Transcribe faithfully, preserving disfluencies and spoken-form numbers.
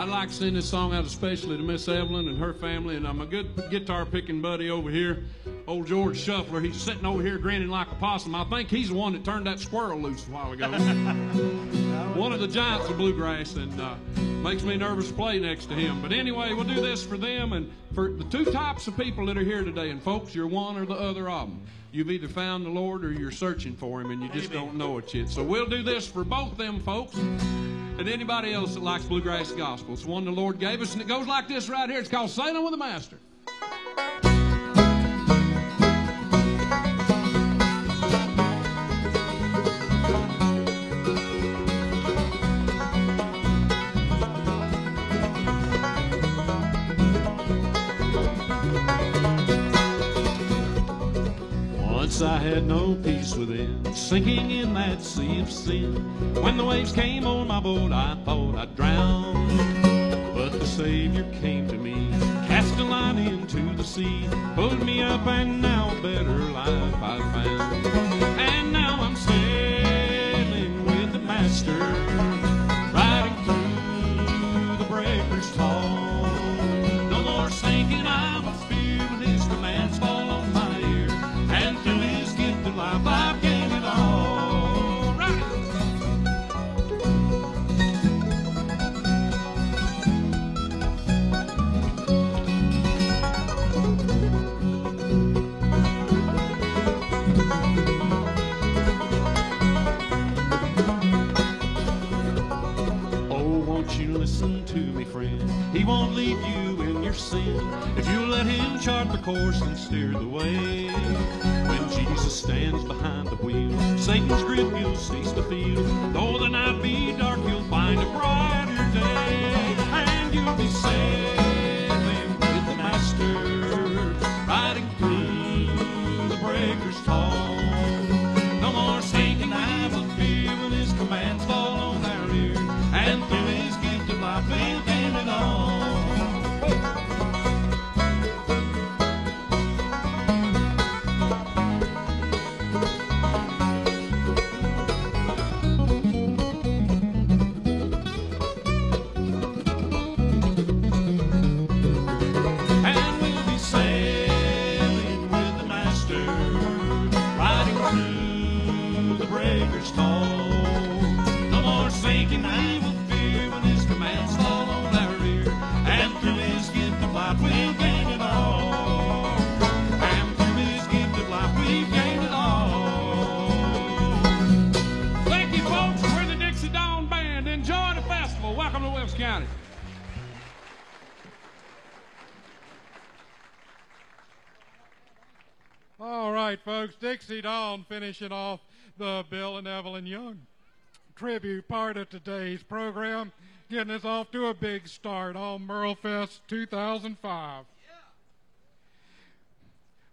I'd like to send this song out especially to Miss Evelyn and her family, and I'm a good guitar-picking buddy over here, old George Shuffler. He's sitting over here grinning like a possum. I think he's the one that turned that squirrel loose a while ago. One of the giants of bluegrass, and uh, makes me nervous to play next to him. But anyway, we'll do this for them and for the two types of people that are here today. And folks, you're one or the other of them. You've either found the Lord or you're searching for him and you just don't know it yet. So we'll do this for both them folks and anybody else that likes bluegrass gospel. It's one the Lord gave us, and it goes like this right here. It's called Sailing with the Master. Once I had no peace within, sinking in that sea of sin. When the waves came on my boat, I thought I'd drown. But the Savior came to me, cast a line into the sea, pulled me up, and now a better life I found. And now I'm sailing with the Master, riding through the breakers tall. No more sinking, I will fear when his commands fall on my ear, and through his gift of life I've gained it all. Right. Oh, won't you listen to me, friend? He won't leave you in your sin if you let him chart the course and steer the way. When Jesus stands behind the wheel, Satan's grip you'll cease to feel. Though the night be dark, you'll find a brighter day, and you'll be sailing with the Master, riding through the breakers tall. No more sinking, I will fear when his commands fall on our ear, and through his gift of life we'll gain it all. County. All right, folks, Dixie Dawn finishing off the Bill and Evelyn Young tribute part of today's program, getting us off to a big start on Merle Fest two thousand five.